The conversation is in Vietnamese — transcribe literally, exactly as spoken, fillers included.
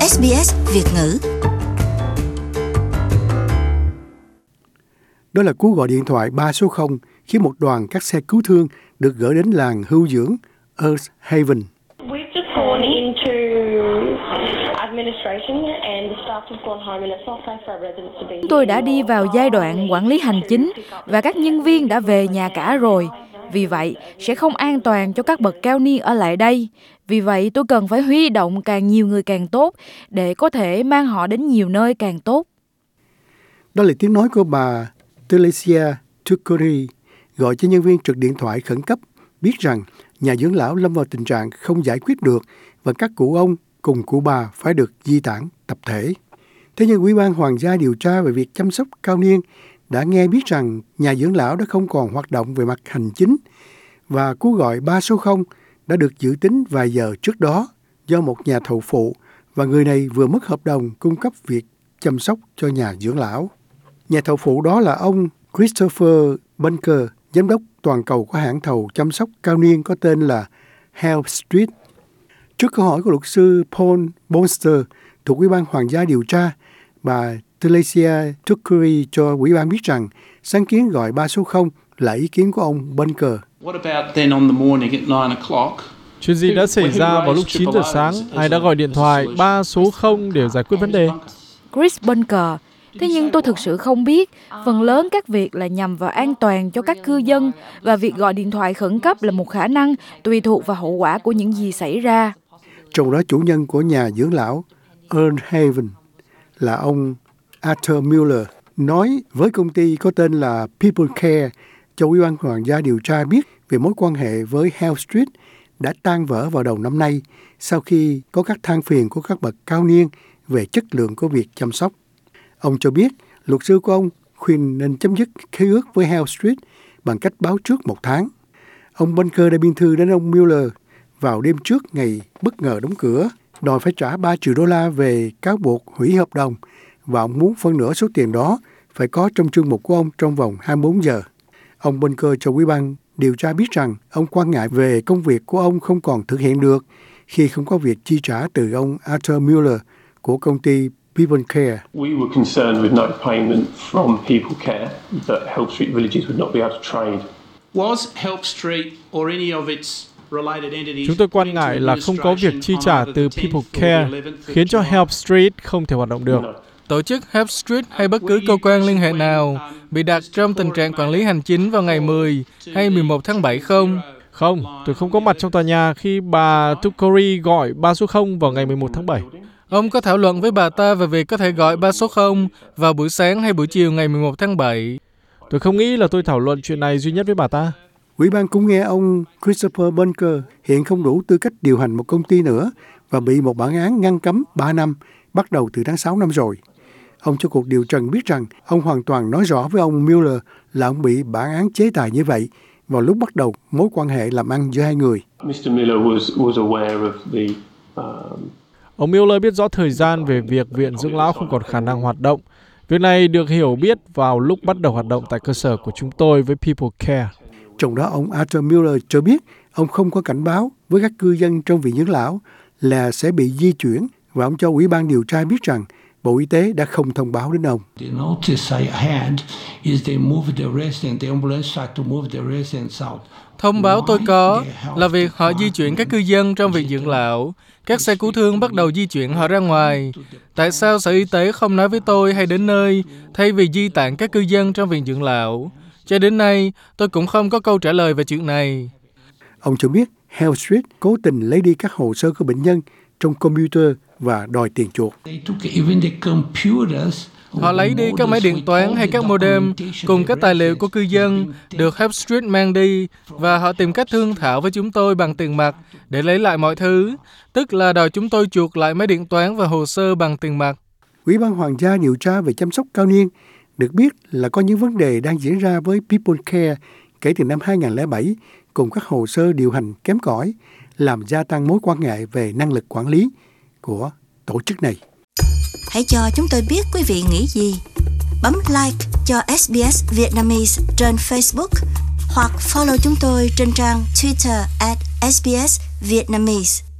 ét bê ét Việt ngữ. Đó là cú gọi điện thoại ba số không khi một đoàn các xe cứu thương được gửi đến làng hưu dưỡng Earth Haven. Chúng tôi đã đi vào giai đoạn quản lý hành chính và các nhân viên đã về nhà cả rồi. Vì vậy, sẽ không an toàn cho các bậc cao niên ở lại đây. Vì vậy, tôi cần phải huy động càng nhiều người càng tốt để có thể mang họ đến nhiều nơi càng tốt. Đó là tiếng nói của bà Telesia Tukuri gọi cho nhân viên trực điện thoại khẩn cấp biết rằng nhà dưỡng lão lâm vào tình trạng không giải quyết được và các cụ ông cùng cụ bà phải được di tản tập thể. Thế nhưng Ủy ban Hoàng gia điều tra về việc chăm sóc cao niên đã nghe biết rằng nhà dưỡng lão đã không còn hoạt động về mặt hành chính và cú gọi ba số không đã được dự tính vài giờ trước đó do một nhà thầu phụ và người này vừa mất hợp đồng cung cấp việc chăm sóc cho nhà dưỡng lão. Nhà thầu phụ đó là ông Christopher Bunker, giám đốc toàn cầu của hãng thầu chăm sóc cao niên có tên là Help Street. Trước câu hỏi của luật sư Paul Bonster thuộc Ủy ban Hoàng gia điều tra, bà Telesia Tukuri cho Ủy ban biết rằng sáng kiến gọi ba số không là ý kiến của ông Bunker. Chuyện gì đã xảy ra vào lúc chín giờ sáng? Ai đã gọi điện thoại ba số không để giải quyết vấn đề? Chris Bunker. Thế nhưng tôi thực sự không biết. Phần lớn các việc là nhằm vào an toàn cho các cư dân và việc gọi điện thoại khẩn cấp là một khả năng tùy thuộc vào hậu quả của những gì xảy ra. Trong đó chủ nhân của nhà dưỡng lão Earth Haven là ông Arthur Mueller nói với công ty có tên là People Care cho Ủy ban Hoàng gia điều tra biết về mối quan hệ với Help Street đã tan vỡ vào đầu năm nay sau khi có các than phiền của các bậc cao niên về chất lượng của việc chăm sóc. Ông cho biết luật sư của ông khuyên nên chấm dứt khế ước với Help Street bằng cách báo trước một tháng. Ông Bunker đã biên thư đến ông Mueller vào đêm trước ngày bất ngờ đóng cửa, đòi phải trả ba triệu đô la về cáo buộc hủy hợp đồng và ông muốn phân nửa số tiền đó phải có trong chương mục của ông trong vòng hai mươi bốn giờ. Ông Bunker cho Ủy ban điều tra biết rằng ông quan ngại về công việc của ông không còn thực hiện được khi không có việc chi trả từ ông Arthur Mueller của công ty People Care. We were concerned with no payment from People Care that Help Street Villages would not be able to trade. Was Help Street or any of its related entities? Chúng tôi quan ngại là không có việc chi trả từ People Care khiến cho Help Street không thể hoạt động được. Tổ chức Help Street hay bất cứ cơ quan liên hệ nào bị đặt trong tình trạng quản lý hành chính vào ngày mười hay mười một tháng bảy không? Không, tôi không có mặt trong tòa nhà khi bà Tukuri gọi ba số không vào ngày mười một tháng bảy. Ông có thảo luận với bà ta về việc có thể gọi ba số không vào buổi sáng hay buổi chiều ngày mười một tháng bảy. Tôi không nghĩ là tôi thảo luận chuyện này duy nhất với bà ta. Ủy ban cũng nghe ông Christopher Bunker hiện không đủ tư cách điều hành một công ty nữa và bị một bản án ngăn cấm ba năm bắt đầu từ tháng sáu năm rồi. Ông cho cuộc điều trần biết rằng ông hoàn toàn nói rõ với ông Mueller là ông bị bản án chế tài như vậy vào lúc bắt đầu mối quan hệ làm ăn giữa hai người. mister Miller was was aware of the um... Ông Mueller biết rõ thời gian về việc viện dưỡng lão không còn khả năng hoạt động. Việc này được hiểu biết vào lúc bắt đầu hoạt động tại cơ sở của chúng tôi với People Care. Trong đó, ông Arthur Mueller cho biết ông không có cảnh báo với các cư dân trong viện dưỡng lão là sẽ bị di chuyển và ông cho Ủy ban điều tra biết rằng Bộ Y tế đã không thông báo đến ông. Thông báo tôi có là việc họ di chuyển các cư dân trong viện dưỡng lão. Các xe cứu thương bắt đầu di chuyển họ ra ngoài. Tại sao Sở Y tế không nói với tôi hay đến nơi thay vì di tản các cư dân trong viện dưỡng lão? Cho đến nay, tôi cũng không có câu trả lời về chuyện này. Ông cho biết Help Street cố tình lấy đi các hồ sơ của bệnh nhân trong computer và đòi tiền chuộc. Họ lấy đi các máy điện toán hay các modem cùng các tài liệu của cư dân được Help Street mang đi và họ tìm cách thương thảo với chúng tôi bằng tiền mặt để lấy lại mọi thứ, tức là đòi chúng tôi chuộc lại máy điện toán và hồ sơ bằng tiền mặt. Ủy ban Hoàng gia điều tra về chăm sóc cao niên được biết là có những vấn đề đang diễn ra với People Care kể từ năm hai không không bảy cùng các hồ sơ điều hành kém cỏi làm gia tăng mối quan ngại về năng lực quản lý của tổ chức này. Hãy cho chúng tôi biết quý vị nghĩ gì. Bấm like cho ét bê ét Vietnamese trên Facebook hoặc follow chúng tôi trên trang Twitter at ét bê ét Vietnamese.